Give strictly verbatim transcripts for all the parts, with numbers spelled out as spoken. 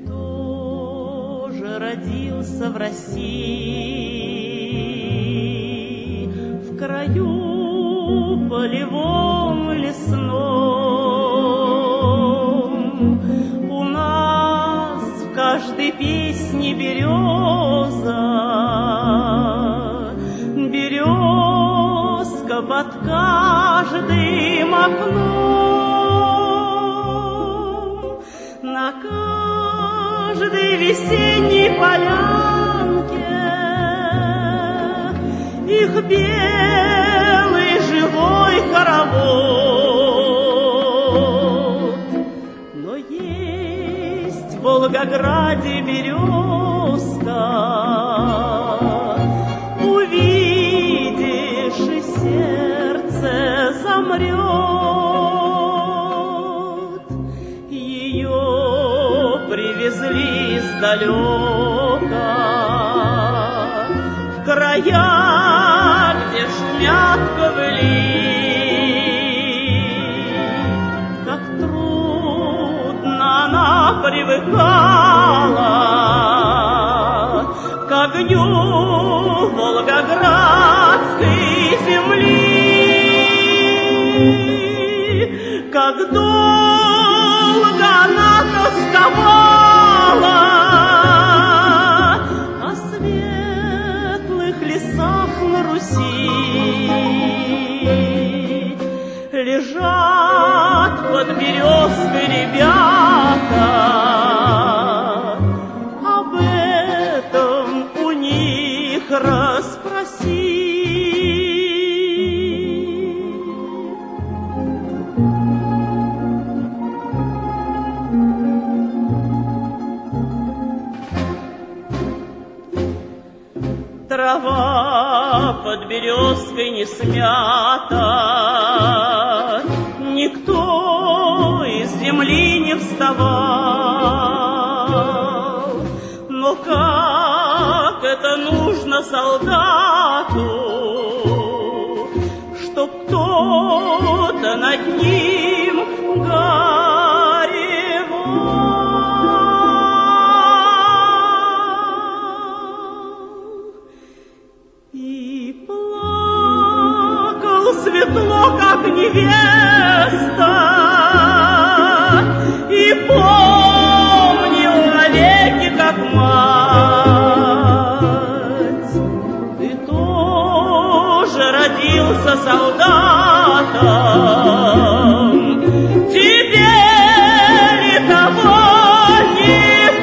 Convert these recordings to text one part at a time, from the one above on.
тоже родился в России, в краю полевом лесном. У нас в каждой песне береза, березка под каждым окном. На каждой весенней полянке их белый живой хоровод. Но есть в Волгограде березка, увидишь, и сердце замрет. Ее привезли издалека, в края, где шумят ковыли. Как трудно она привыкала к огню волгоградской земли. Как долго она тосковала о светлых лесах на Руси. Лежат под березкой ребята, об этом у них расспроси. Трава под березкой не смята, никто из земли не вставал. Но как это нужно солдату, чтоб кто-то над ним светло, как невеста, и помнил навеки, как мать. Ты тоже родился солдатом, теперь и того не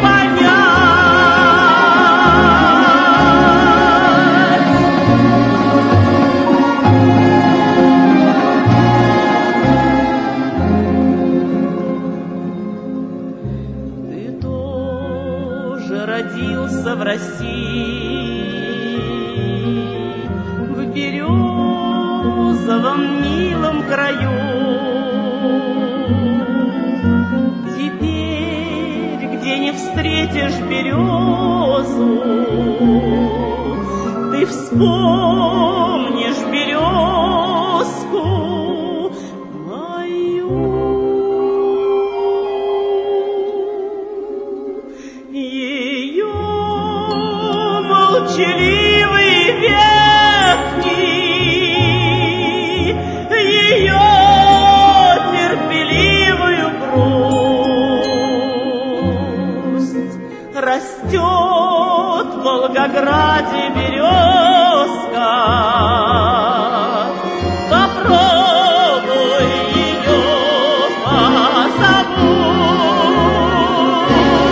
в России, в березовом милом краю. Теперь, где не встретишь березу, ты вспомнишь березку мою. Ее молчаливые ветки, ее терпеливую грусть. Растет в Волгограде березка, попробуй ее позабудь.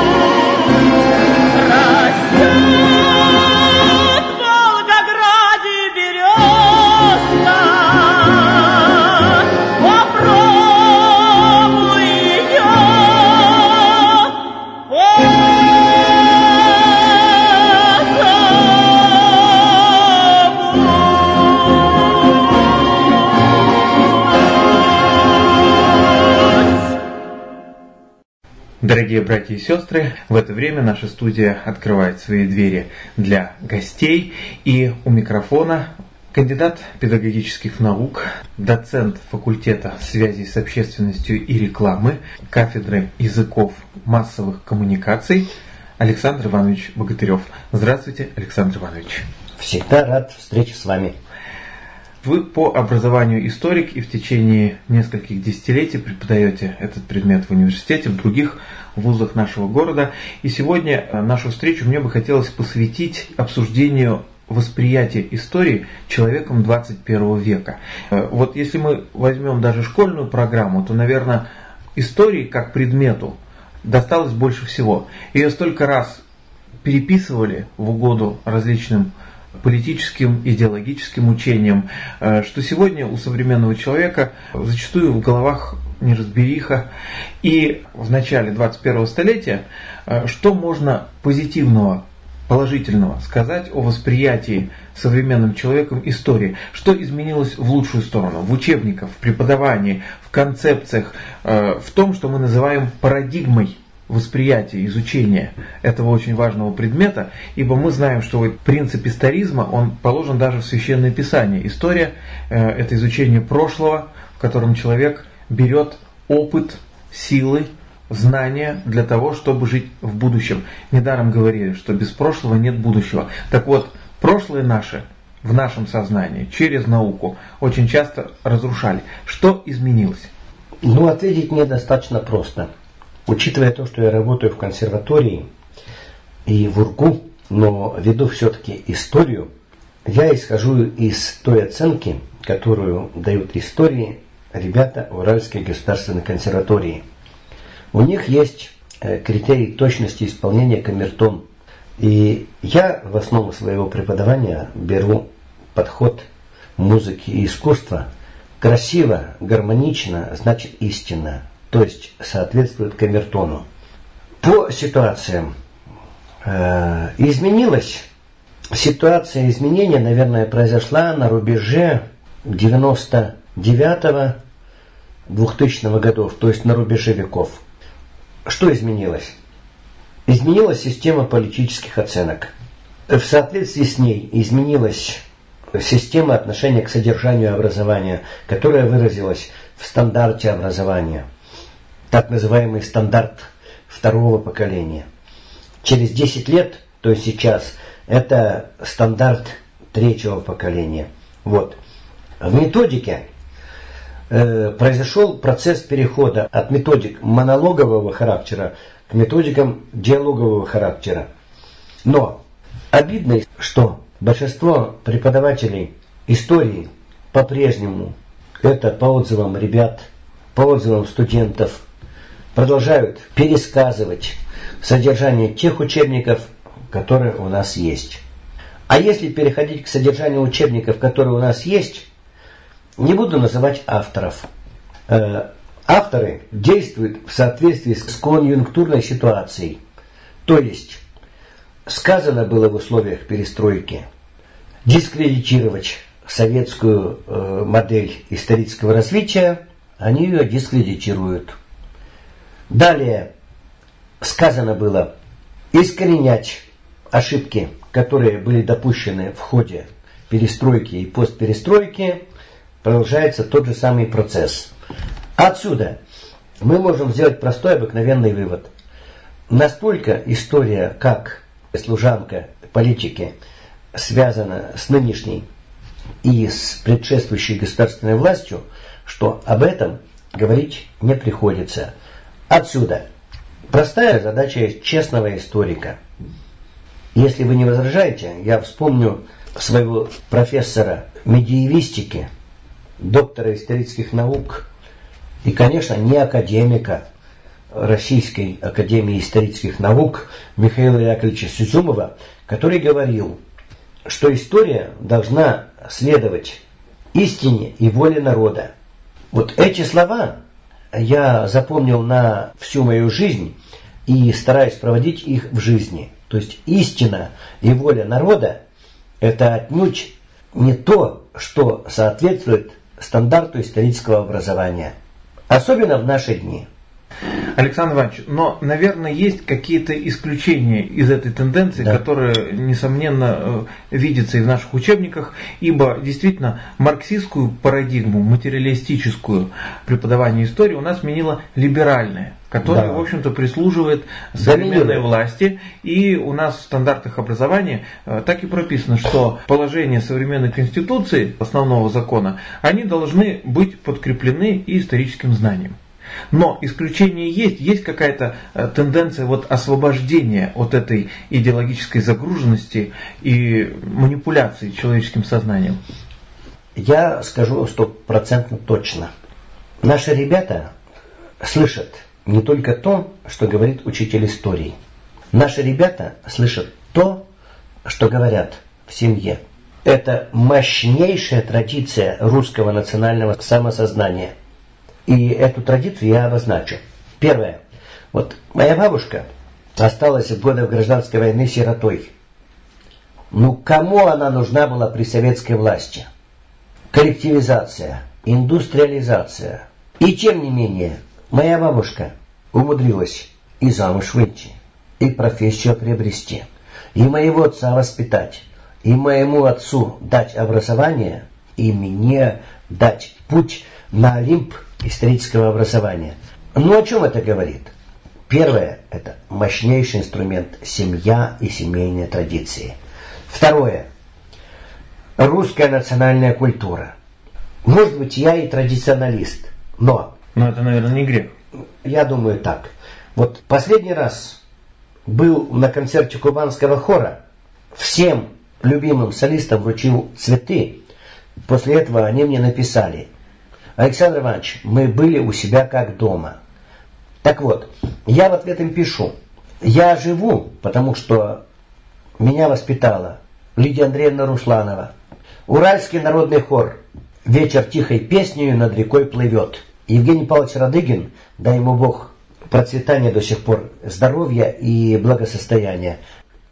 Растет в Волгограде березка, попробуй ее Дорогие братья и сестры, в это время наша студия открывает свои двери для гостей, и у микрофона кандидат педагогических наук, доцент факультета связи с общественностью и рекламы, кафедры языков массовых коммуникаций Александр Иванович Богатырев. Здравствуйте, Александр Иванович. Всегда рад встрече с вами. Вы по образованию историк и в течение нескольких десятилетий преподаете этот предмет в университете, в других вузах нашего города. И сегодня нашу встречу мне бы хотелось посвятить обсуждению восприятия истории человеком двадцать первого века. Вот если мы возьмем даже школьную программу, то, наверное, истории как предмету досталось больше всего. Ее столько раз переписывали в угоду различным политическим, идеологическим учениям, что сегодня у современного человека зачастую в головах неразбериха. И в начале двадцать первого столетия что можно позитивного, положительного сказать о восприятии современным человеком истории? Что изменилось в лучшую сторону? В учебниках, в преподавании, в концепциях, в том, что мы называем парадигмой восприятия, изучения этого очень важного предмета, ибо мы знаем, что вот принцип историзма, он положен даже в Священное Писание. История – это изучение прошлого, в котором человек берет опыт, силы, знания для того, чтобы жить в будущем. Недаром говорили, что без прошлого нет будущего. Так вот, прошлое наше в нашем сознании через науку очень часто разрушали. Что изменилось? Ну, ответить мне достаточно просто. Учитывая то, что я работаю в консерватории и в УРГУ, но веду все-таки историю, я исхожу из той оценки, которую дают истории ребята в Уральской государственной консерватории. У них есть критерий точности исполнения камертон. И я в основу своего преподавания беру подход музыки и искусства. Красиво, гармонично, значит истинно. То есть соответствует камертону. По ситуациям э, изменилась. Ситуация изменения, наверное, произошла на рубеже девяносто девятого двухтысячного годов, то есть на рубеже веков. Что изменилось? Изменилась система политических оценок. В соответствии с ней изменилась система отношения к содержанию образования, которая выразилась в стандарте образования. Так называемый стандарт второго поколения. Через десять лет, то есть сейчас, это стандарт третьего поколения. Вот. В методике э, произошел процесс перехода от методик монологового характера к методикам диалогового характера. Но обидно, что большинство преподавателей истории по-прежнему, это по отзывам ребят, по отзывам студентов, продолжают пересказывать содержание тех учебников, которые у нас есть. А если переходить к содержанию учебников, которые у нас есть, не буду называть авторов. Э, авторы действуют в соответствии с конъюнктурной ситуацией. То есть, сказано было в условиях перестройки дискредитировать советскую э, модель исторического развития, они ее дискредитируют. Далее сказано было искоренять ошибки, которые были допущены в ходе перестройки и постперестройки. Продолжается тот же самый процесс. Отсюда мы можем сделать простой обыкновенный вывод. Настолько история, как служанка политики, связана с нынешней и с предшествующей государственной властью, что об этом говорить не приходится. Отсюда простая задача честного историка. Если вы не возражаете, я вспомню своего профессора медиевистики, доктора исторических наук и, конечно, не академика Российской академии исторических наук Михаила Яковлевича Сизумова, который говорил, что история должна следовать истине и воле народа. Вот эти слова я запомнил на всю мою жизнь и стараюсь проводить их в жизни. То есть истина и воля народа – это отнюдь не то, что соответствует стандарту исторического образования. Особенно в наши дни. Александр Иванович, но, наверное, есть какие-то исключения из этой тенденции, да. которые, несомненно, видятся и в наших учебниках, ибо действительно марксистскую парадигму, материалистическую преподавание истории у нас сменила либеральная, которая, да. в общем-то, прислуживает современной власти. И у нас в стандартах образования так и прописано, что положения современной конституции, основного закона, они должны быть подкреплены и историческим знанием. Но исключение есть, есть какая-то тенденция вот освобождения от этой идеологической загруженности и манипуляции человеческим сознанием. Я скажу стопроцентно точно. Наши ребята слышат не только то, что говорит учитель истории. Наши ребята слышат то, что говорят в семье. Это мощнейшая традиция русского национального самосознания. И эту традицию я обозначу. Первое. Вот моя бабушка осталась в годы гражданской войны сиротой. Ну, кому она нужна была при советской власти? Коллективизация, индустриализация. И тем не менее, моя бабушка умудрилась и замуж выйти, и профессию приобрести, и моего отца воспитать, и моему отцу дать образование, и мне дать путь на Олимп исторического образования. Ну, о чем это говорит? Первое, это мощнейший инструмент семья и семейные традиции. Второе, русская национальная культура. Может быть, я и традиционалист, но... Но это, наверное, не грех. Я думаю так. Вот последний раз был на концерте кубанского хора, всем любимым солистам вручил цветы. После этого они мне написали: Александр Иванович, мы были у себя как дома. Так вот, я в ответ им пишу: я живу, потому что меня воспитала Лидия Андреевна Русланова. Уральский народный хор «Вечер тихой песнею над рекой плывет». Евгений Павлович Радыгин, дай ему Бог процветания до сих пор, здоровья и благосостояния.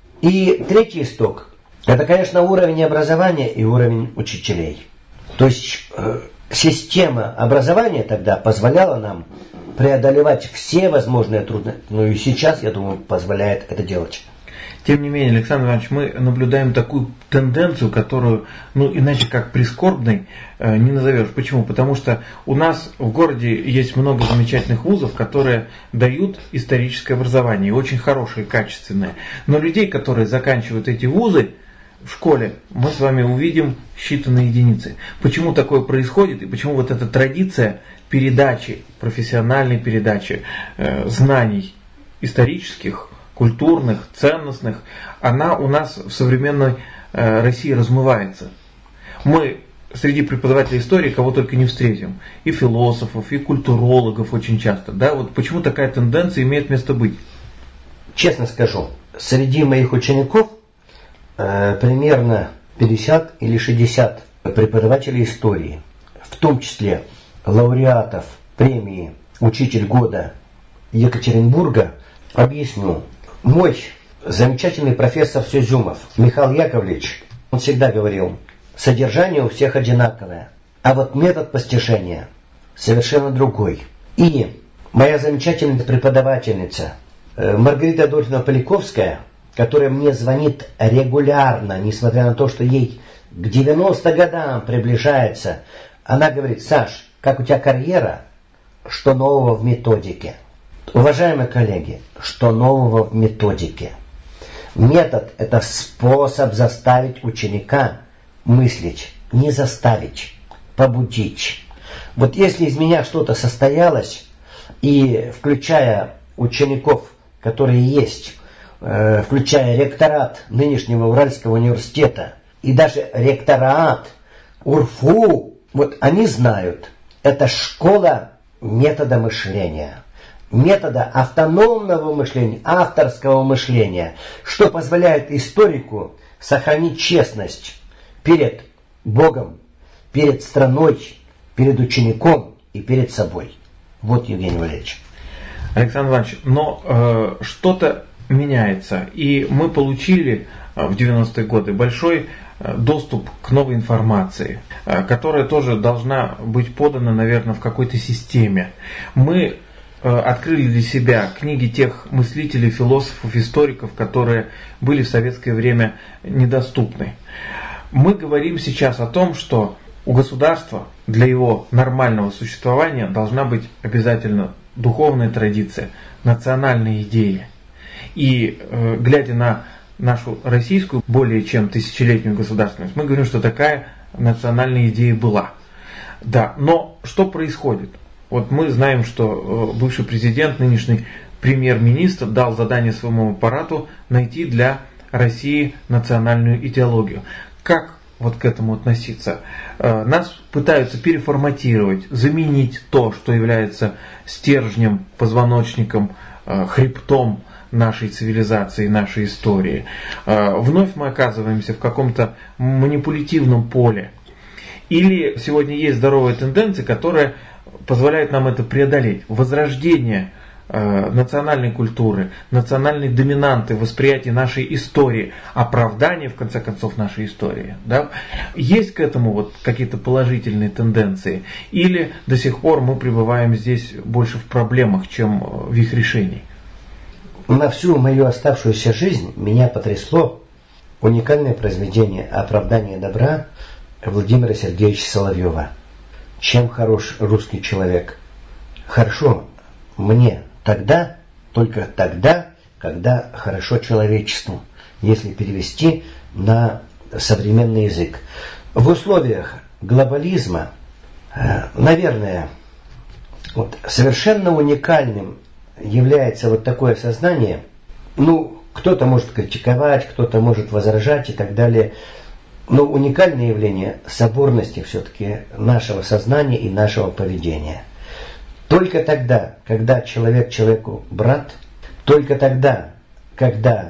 И третий исток – это, конечно, уровень образования и уровень учителей. То есть э, система образования тогда позволяла нам преодолевать все возможные трудности. Ну и сейчас, я думаю, позволяет это делать. Тем не менее, Александр Иванович, мы наблюдаем такую тенденцию, которую, ну, иначе как прискорбной, э, не назовешь. Почему? Потому что у нас в городе есть много замечательных вузов, которые дают историческое образование, очень хорошее и качественное. Но людей, которые заканчивают эти вузы в школе, мы с вами увидим считанные единицы. Почему такое происходит и почему вот эта традиция передачи, профессиональной передачи э, знаний исторических, культурных, ценностных, она у нас в современной э, России размывается. Мы среди преподавателей истории кого только не встретим. И философов, и культурологов очень часто. Да? Вот почему такая тенденция имеет место быть? Честно скажу, среди моих учеников э, примерно пятьдесят или шестьдесят преподавателей истории, в том числе лауреатов премии «Учитель года» Екатеринбурга. Объясню. Мой замечательный профессор Сюзюмов Михаил Яковлевич, он всегда говорил: содержание у всех одинаковое, а вот метод постижения совершенно другой. И моя замечательная преподавательница Маргарита Адольфовна Поляковская, которая мне звонит регулярно, несмотря на то, что ей к девяноста годам приближается, она говорит: Саш, как у тебя карьера? Что нового в методике? Уважаемые коллеги, что нового в методике? Метод – это способ заставить ученика мыслить, не заставить, побудить. Вот если из меня что-то состоялось, и включая учеников, которые есть, э, включая ректорат нынешнего Уральского университета, и даже ректорат УрФУ, вот они знают, это школа метода мышления. Метода автономного мышления, авторского мышления, что позволяет историку сохранить честность перед Богом, перед страной, перед учеником и перед собой. Вот, Евгений Валерьевич. Александр Иванович, но э, что-то меняется, и мы получили э, в девяностые годы большой э, доступ к новой информации, э, которая тоже должна быть подана, наверное, в какой-то системе. Мы открыли для себя книги тех мыслителей, философов, историков, которые были в советское время недоступны. Мы говорим сейчас о том, что у государства для его нормального существования должна быть обязательно духовная традиция, национальные идеи. И э, глядя на нашу российскую более чем тысячелетнюю государственность, мы говорим, что такая национальная идея была. Да, но что происходит? Вот мы знаем, что э, бывший президент, нынешний премьер-министр дал задание своему аппарату найти для России национальную идеологию. Как вот к этому относиться? Э, нас пытаются переформатировать, заменить то, что является стержнем, позвоночником, э, хребтом нашей цивилизации, нашей истории. Э, вновь мы оказываемся в каком-то манипулятивном поле. Или сегодня есть здоровая тенденция, которая позволяет нам это преодолеть. Возрождение э, национальной культуры, национальной доминанты, восприятие нашей истории, оправдание, в конце концов, нашей истории. Да? Есть к этому вот какие-то положительные тенденции? Или до сих пор мы пребываем здесь больше в проблемах, чем в их решении? На всю мою оставшуюся жизнь меня потрясло уникальное произведение «Оправдание добра» Владимира Сергеевича Соловьева. Чем хорош русский человек? Хорошо мне тогда, только тогда, когда хорошо человечеству, если перевести на современный язык. В условиях глобализма, наверное, вот, совершенно уникальным является вот такое сознание. Ну, кто-то может критиковать, кто-то может возражать и так далее. Но уникальное явление соборности все-таки нашего сознания и нашего поведения. Только тогда, когда человек человеку брат, только тогда, когда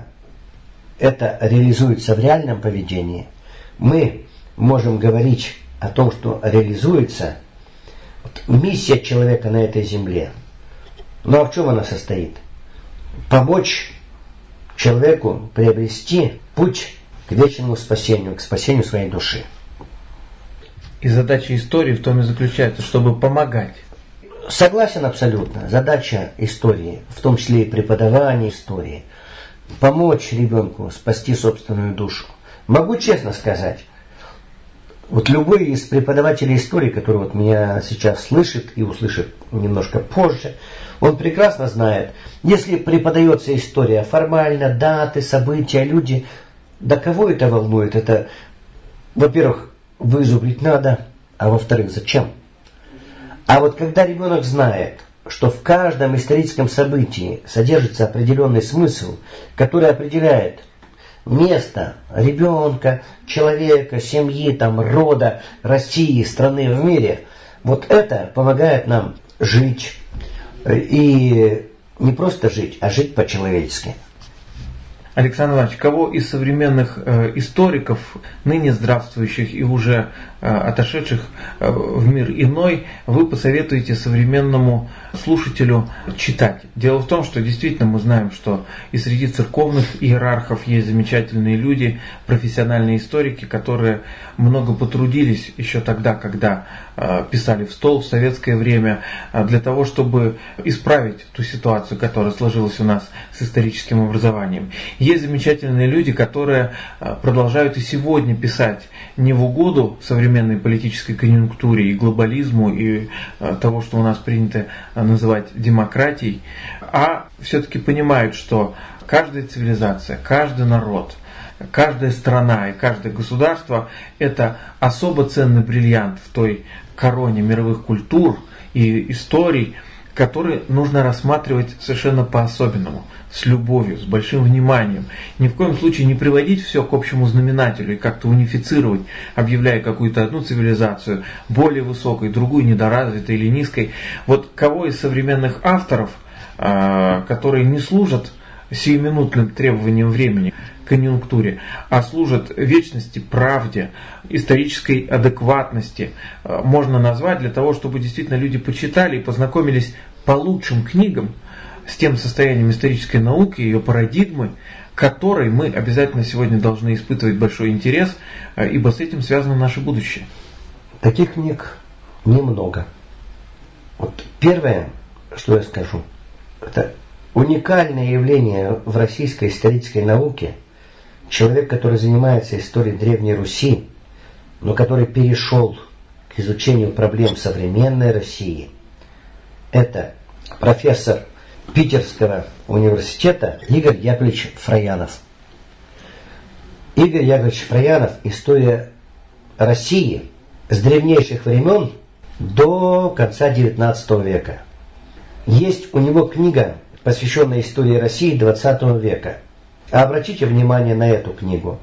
это реализуется в реальном поведении, мы можем говорить о том, что реализуется вот, миссия человека на этой земле. Ну а в чем она состоит? Помочь человеку приобрести путь к вечному спасению, к спасению своей души. И задача истории в том и заключается, чтобы помогать. Согласен абсолютно. Задача истории, в том числе и преподавания истории, помочь ребенку спасти собственную душу. Могу честно сказать, вот любой из преподавателей истории, который вот меня сейчас слышит и услышит немножко позже, он прекрасно знает, если преподается история формально, даты, события, люди, да кого это волнует? Это, во-первых, вызубрить надо, а во-вторых, зачем? А вот когда ребенок знает, что в каждом историческом событии содержится определенный смысл, который определяет место ребенка, человека, семьи, там, рода, России, страны в мире, вот это помогает нам жить. И не просто жить, а жить по-человечески. Александр Иванович, кого из современных э, историков, ныне здравствующих и уже э, отошедших э, в мир иной, вы посоветуете современному слушателю читать? Дело в том, что действительно мы знаем, что и среди церковных иерархов есть замечательные люди, профессиональные историки, которые много потрудились еще тогда, когда э, писали в стол в советское время, э, для того, чтобы исправить ту ситуацию, которая сложилась у нас с историческим образованием. Есть замечательные люди, которые продолжают и сегодня писать не в угоду современной политической конъюнктуре и глобализму, и того, что у нас принято называть демократией, а все-таки понимают, что каждая цивилизация, каждый народ, каждая страна и каждое государство – это особо ценный бриллиант в той короне мировых культур и историй, который нужно рассматривать совершенно по-особенному, с любовью, с большим вниманием. Ни в коем случае не приводить все к общему знаменателю и как-то унифицировать, объявляя какую-то одну цивилизацию более высокой, другую недоразвитой или низкой. Вот кого из современных авторов, которые не служат сиюминутным требованиям времени, конъюнктуре, а служат вечности, правде, исторической адекватности, можно назвать для того, чтобы действительно люди почитали и познакомились по лучшим книгам с тем состоянием исторической науки, ее парадигмы, которой мы обязательно сегодня должны испытывать большой интерес, ибо с этим связано наше будущее. Таких книг немного. Вот первое, что я скажу? Это уникальное явление в российской исторической науке. Человек, который занимается историей Древней Руси, но который перешел к изучению проблем современной России, это профессор Питерского университета Игорь Яковлевич Фраянов. Игорь Яковлевич Фраянов «История России с древнейших времен до конца девятнадцатого века». Есть у него книга, посвященная истории России двадцатого века. Обратите внимание на эту книгу.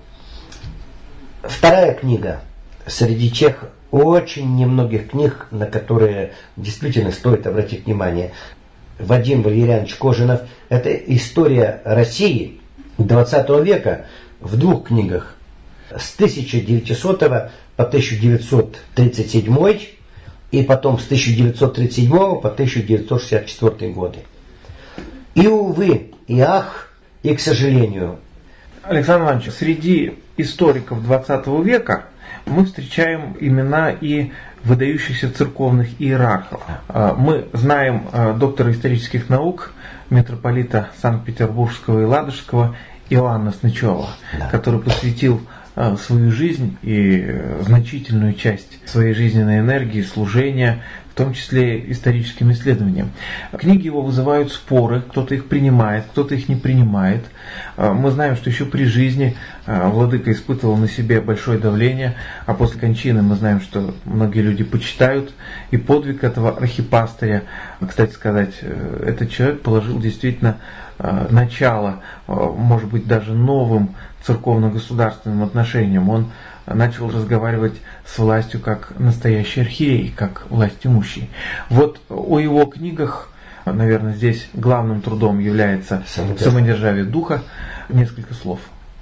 Вторая книга среди тех очень немногих книг, на которые действительно стоит обратить внимание. Вадим Валерьянович Кожинов. Это история России двадцатого века в двух книгах. С тысяча девятисотого по тысяча девятьсот тридцать седьмой и потом с тысяча девятьсот тридцать седьмого по тысяча девятьсот шестьдесят четвёртый годы. И, увы, и ах, и, к сожалению. Александр Иванович, среди историков двадцатого века мы встречаем имена и выдающихся церковных иерархов. Мы знаем доктора исторических наук, митрополита Санкт-Петербургского и Ладожского Иоанна Снычева, да, который посвятил свою жизнь и значительную часть своей жизненной энергии, служения, в том числе историческим исследованиям. Книги его вызывают споры, кто-то их принимает, кто-то их не принимает. Мы знаем, что еще при жизни владыка испытывал на себе большое давление, а после кончины мы знаем, что многие люди почитают и подвиг этого архипастыря. Кстати сказать, этот человек положил действительно начало, может быть, даже новым церковно-государственным отношениям. Он начал разговаривать с властью как настоящий архиерей, как власть имущий. Вот о его книгах, наверное, здесь главным трудом является «Самодержавие духа». Несколько слов.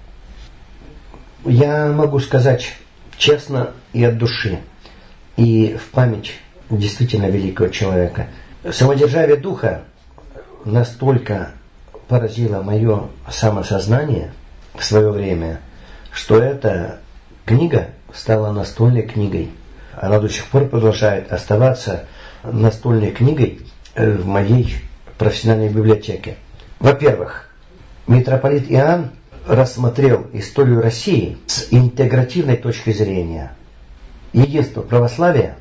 Я могу сказать честно и от души, и в память действительно великого человека. «Самодержавие духа» настолько поразило мое самосознание в свое время, что эта книга стала настольной книгой. Она до сих пор продолжает оставаться настольной книгой в моей профессиональной библиотеке. Во-первых, митрополит Иоанн рассмотрел историю России с интегративной точки зрения. Единство православия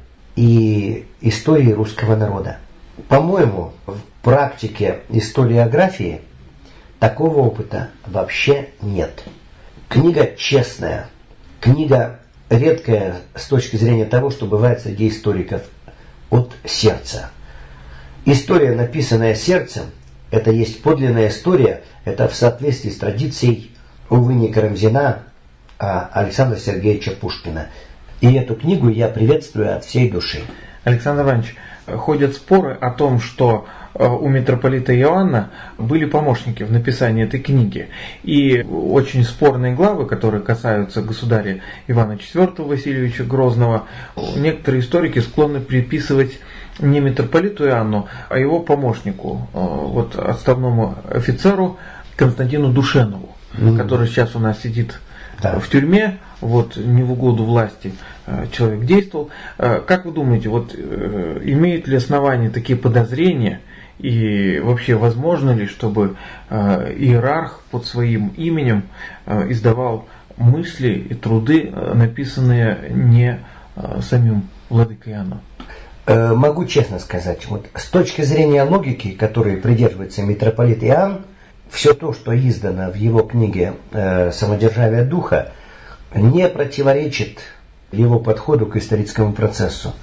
и истории русского народа. По-моему, в практике историографии такого опыта вообще нет. Книга честная, книга редкая с точки зрения того, что бывает среди историков, от сердца. История, написанная сердцем, это есть подлинная история, это в соответствии с традицией, увы, не Карамзина, а Александра Сергеевича Пушкина. И эту книгу я приветствую от всей души. Александр Иванович, ходят споры о том, что у митрополита Иоанна были помощники в написании этой книги. И очень спорные главы, которые касаются государя Ивана четвёртого Васильевича Грозного, некоторые историки склонны приписывать не митрополиту Иоанну, а его помощнику, вот отставному офицеру Константину Душенову, mm-hmm. который сейчас у нас сидит да. в тюрьме, вот не в угоду власти человек действовал. Как вы думаете, вот имеют ли основания такие подозрения? И вообще, возможно ли, чтобы э, иерарх под своим именем э, издавал мысли и труды, э, написанные не э, самим владыкой Иоанном? Э, могу честно сказать, вот с точки зрения логики, которой придерживается митрополит Иоанн, все то, что издано в его книге э, «Самодержавие духа», не противоречит его подходу к историческому процессу.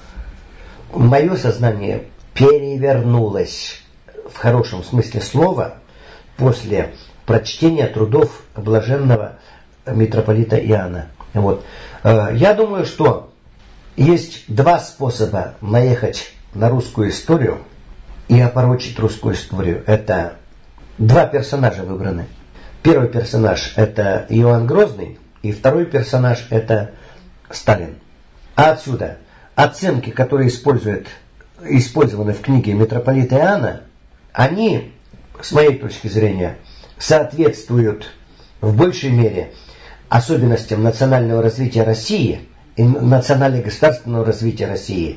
Мое сознание перевернулось в хорошем смысле слова после прочтения трудов блаженного митрополита Иоанна. Вот. Я думаю, что есть два способа наехать на русскую историю и опорочить русскую историю. Это два персонажа выбраны. Первый персонаж – это Иоанн Грозный, и второй персонаж – это Сталин. А отсюда оценки, которые используют, использованы в книге митрополита Иоанна, они, с моей точки зрения, соответствуют в большей мере особенностям национального развития России и национально-государственного развития России,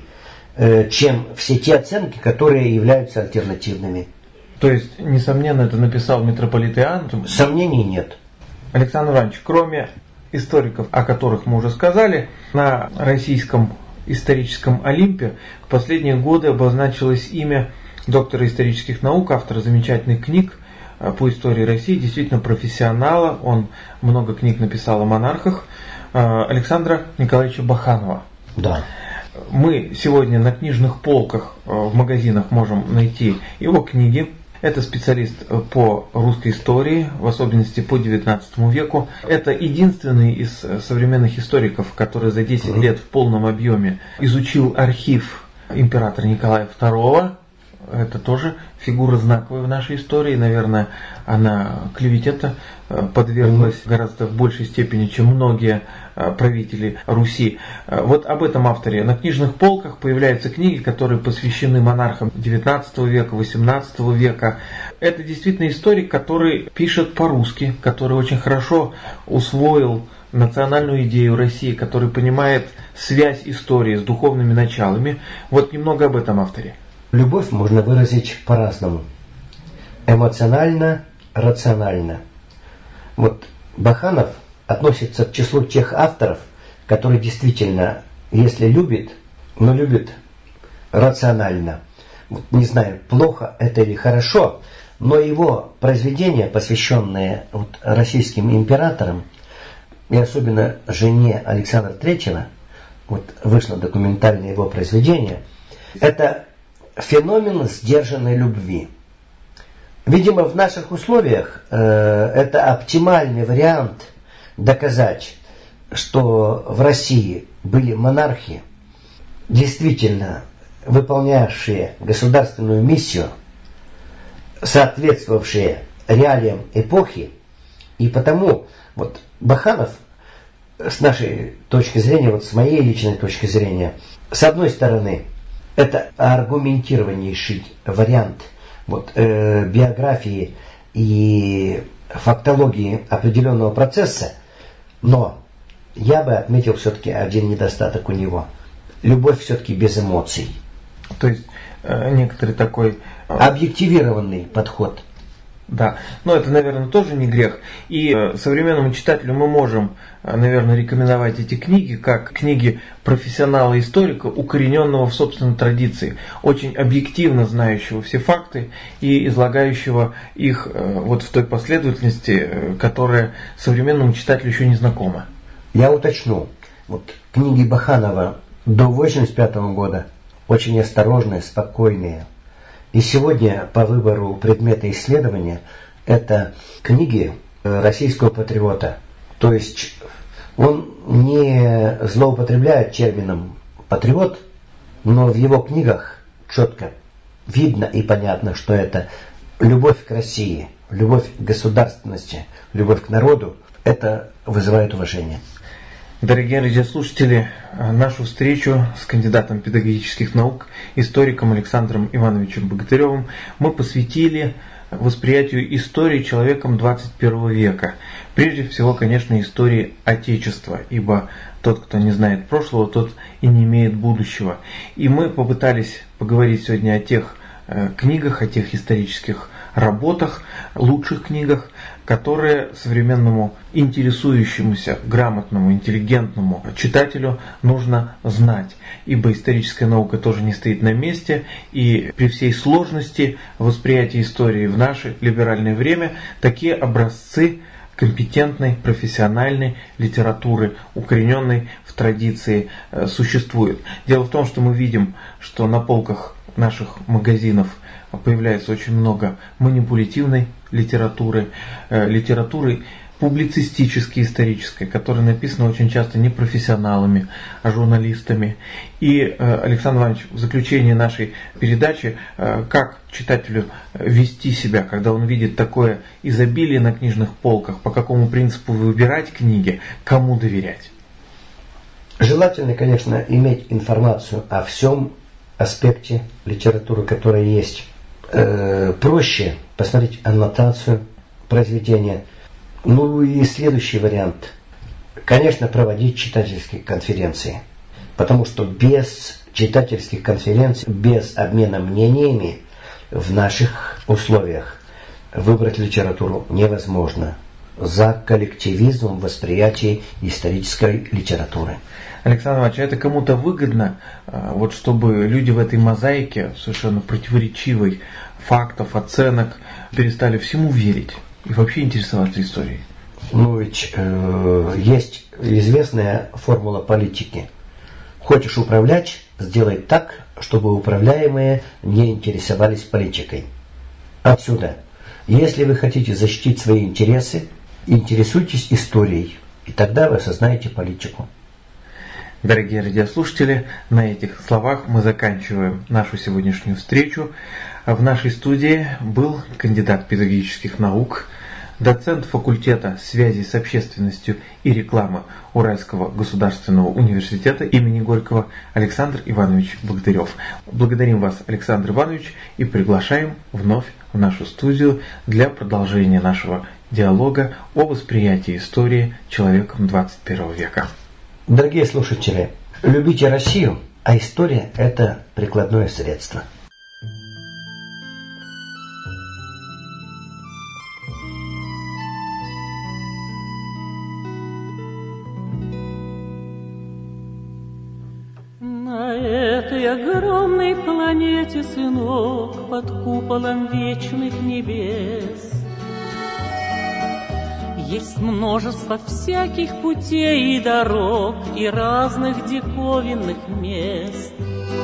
э, чем все те оценки, которые являются альтернативными. То есть, несомненно, это написал митрополит Иоанн? Сомнений нет. Александр Иванович, кроме историков, о которых мы уже сказали, на российском историческом Олимпе в последние годы обозначилось имя доктора исторических наук, автора замечательных книг по истории России, действительно профессионала, он много книг написал о монархах, Александра Николаевича Баханова. Да. Мы сегодня на книжных полках в магазинах можем найти его книги. Это специалист по русской истории, в особенности по девятнадцатому веку. Это единственный из современных историков, который за десять лет в полном объеме изучил архив императора Николая второго. Это тоже фигура знаковая в нашей истории. Наверное, она клевете подверглась гораздо в большей степени, чем многие правители Руси. Вот об этом авторе. На книжных полках появляются книги, которые посвящены монархам девятнадцатого века, восемнадцатого века. Это действительно историк, который пишет по-русски, который очень хорошо усвоил национальную идею России, который понимает связь истории с духовными началами. Вот немного об этом авторе. Любовь можно выразить по-разному. Эмоционально, рационально. Вот Баханов относится к числу тех авторов, которые действительно, если любит, но любит рационально. Вот не знаю, плохо это или хорошо, но его произведения, посвященные вот российским императорам, и особенно жене Александра Третьего, вот вышло документальное его произведение, это феномен сдержанной любви. Видимо, в наших условиях э, это оптимальный вариант доказать, что в России были монархи, действительно выполнявшие государственную миссию, соответствовавшие реалиям эпохи, и потому вот Баханов, с нашей точки зрения, вот с моей личной точки зрения, с одной стороны, это аргументированнейший вариант вот, э, биографии и фактологии определенного процесса, но я бы отметил все-таки один недостаток у него. Любовь все-таки без эмоций. То есть э, некоторый такой... Э, объективированный подход. Да, но это, наверное, тоже не грех. И э, современному читателю мы можем, э, наверное, рекомендовать эти книги как книги профессионала-историка, укорененного в собственной традиции, очень объективно знающего все факты и излагающего их э, вот в той последовательности, э, которая современному читателю еще не знакома. Я уточню. Вот книги Баханова до восемьдесят пятого года очень осторожные, спокойные. И сегодня по выбору предмета исследования это книги российского патриота. То есть он не злоупотребляет термином патриот, но в его книгах четко видно и понятно, что это любовь к России, любовь к государственности, любовь к народу. Это вызывает уважение. Дорогие радиослушатели, нашу встречу с кандидатом педагогических наук, историком Александром Ивановичем Богатыревым мы посвятили восприятию истории человеком двадцать первого века. Прежде всего, конечно, истории Отечества, ибо тот, кто не знает прошлого, тот и не имеет будущего. И мы попытались поговорить сегодня о тех э, книгах, о тех исторических работах, лучших книгах, которые современному интересующемуся, грамотному, интеллигентному читателю нужно знать. Ибо историческая наука тоже не стоит на месте, и при всей сложности восприятия истории в наше либеральное время такие образцы компетентной, профессиональной литературы, укорененной в традиции, существуют. Дело в том, что мы видим, что на полках наших магазинов появляется очень много манипулятивной литературы, э, литературы публицистической, исторической, которая написана очень часто не профессионалами, а журналистами. И, э, Александр Иванович, в заключение нашей передачи, э, как читателю вести себя, когда он видит такое изобилие на книжных полках, по какому принципу выбирать книги, кому доверять? Желательно, конечно, иметь информацию о всем аспекте литературы, которая есть. Э, проще посмотреть аннотацию произведения. Ну и следующий вариант. Конечно, проводить читательские конференции. Потому что без читательских конференций, без обмена мнениями в наших условиях выбрать литературу невозможно. За коллективизм в восприятии исторической литературы. Александр Иванович, это кому-то выгодно, вот чтобы люди в этой мозаике, совершенно противоречивой фактов, оценок, перестали всему верить и вообще интересоваться историей? Ну ведь э, есть известная формула политики. Хочешь управлять, сделай так, чтобы управляемые не интересовались политикой. Отсюда, если вы хотите защитить свои интересы, интересуйтесь историей, и тогда вы осознаете политику. Дорогие радиослушатели, на этих словах мы заканчиваем нашу сегодняшнюю встречу. В нашей студии был кандидат педагогических наук, доцент факультета связи с общественностью и рекламы Уральского государственного университета имени Горького Александр Иванович Богатырев. Благодарим вас, Александр Иванович, и приглашаем вновь в нашу студию для продолжения нашего диалога о восприятии истории человеком двадцать первого века. Дорогие слушатели, любите Россию, а история – это прикладное средство. На этой огромной планете, сынок, под куполом вечных небес есть множество всяких путей и дорог, и разных диковинных мест.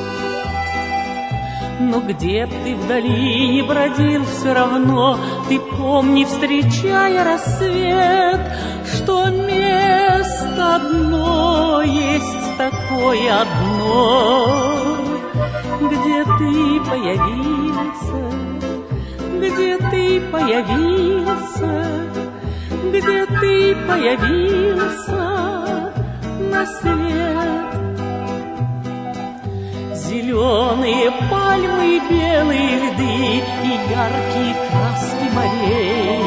Но где б ты вдали не бродил, все равно ты помни, встречая рассвет, что место одно есть такое одно, где ты появился, где ты появился, где ты появился на свет. Зеленые пальмы, белые льды и яркие краски морей.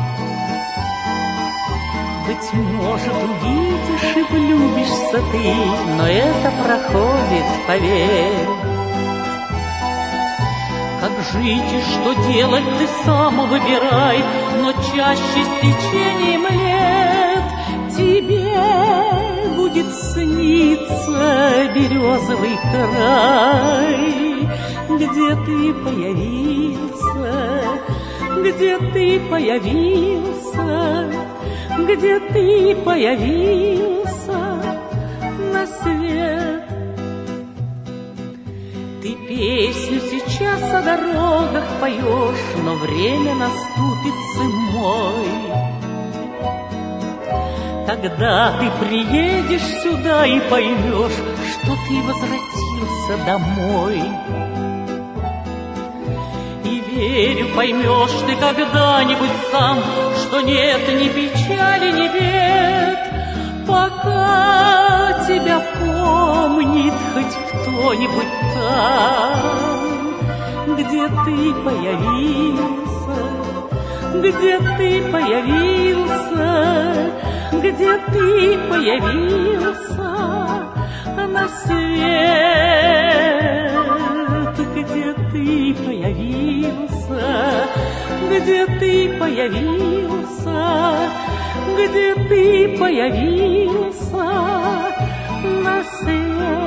Быть может, увидишь и влюбишься ты, но это проходит, поверь. Как жить и что делать, ты сам выбирай, но чаще с течением лет тебе будет сниться березовый край, где ты появился, где ты появился, где ты появился на свет. Ты песню сейчас о дорогах поешь, но время наступит, сын мой. Тогда ты приедешь сюда и поймешь, что ты возвратился домой. И верю, поймешь ты когда-нибудь сам, что нет ни печали, ни бед, пока тебя помнит хоть кто-нибудь там, где ты появился, где ты появился, где ты появился на свет, где ты появился, где ты появился, где ты появился на свет.